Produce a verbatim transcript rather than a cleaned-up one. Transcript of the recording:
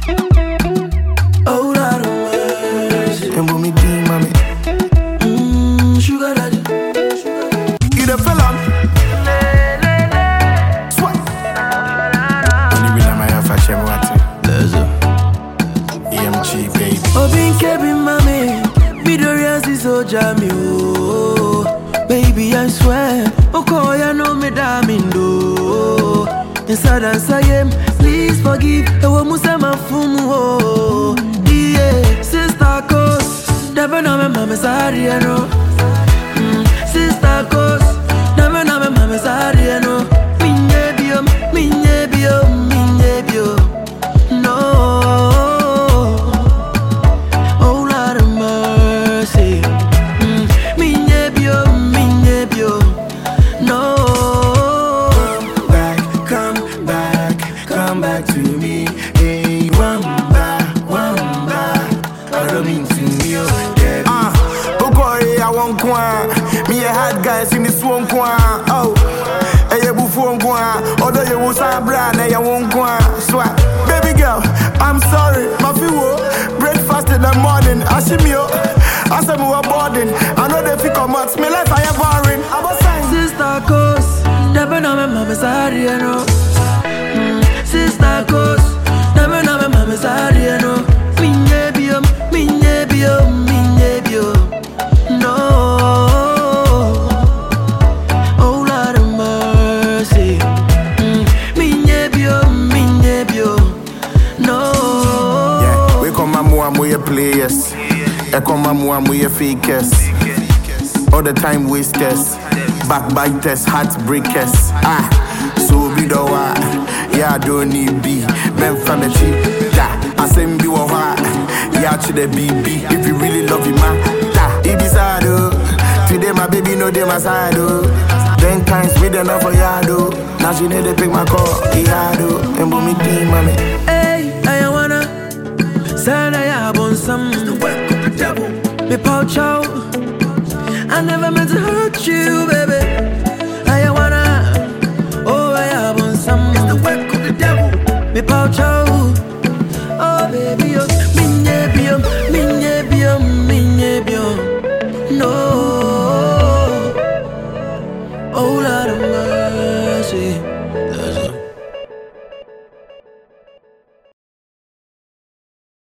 Oh, Lord of mercy. And with me, D, mommy. Mmm, sugar daddy. You the fella. Swat. Only with my half a shame, what? Let's go. E M G, baby. Oh, being keeping mommy. Midoriya is so jammy. Oh, baby, I swear. Oh, call ya no me damindo. Inside and say, please forgive. Oh, Musama fumu. Oh, yeah, sister cause. Never know my mama sorry, I know. Sister cause. Never know my mama sorry, I know. Minye bio, minye bio, minye bio. No. Oh, Lord of mercy. Minye bio, minye bio. No. Come back, come back, come back to me. Hey, one back, one back. I don't mean to me, oh, yeah. Ah, Bokore, I want one. Me a hard guys in this one one. Oh, hey, you buffoon one. Although you was a brand, I won't go. Swat, baby girl, I'm sorry. My fuel, breakfast in the morning. I see me, I said, we were boarding. I know they pick up much. Me life, I am boring. I'm a sign. Sister cause. Never know my mama sorry, I know. Sister cause. Never know my mama sorry, I know. Minye bio, minye bio, minye bio. No. Oh, Lord of mercy. Minye bio, minye bio. No. Yeah, we come and more we players. I come and more we fakers. All the time wasters, backbiters, heartbreakers. Ah, so be the one. Yeah, I don't need be. Men from the cheap. Yeah, I send you a what. Yeah, to the B B. If you really love you, man. Yeah, it be sad, oh. Today my baby know they my side, oh. Ten times with enough for ya, though. Now she need to pick my call. Yeah, though. And with me, team, mommy. Hey, I wanna. Sana ya bon some. Me pouch out. I never meant to hurt you, baby.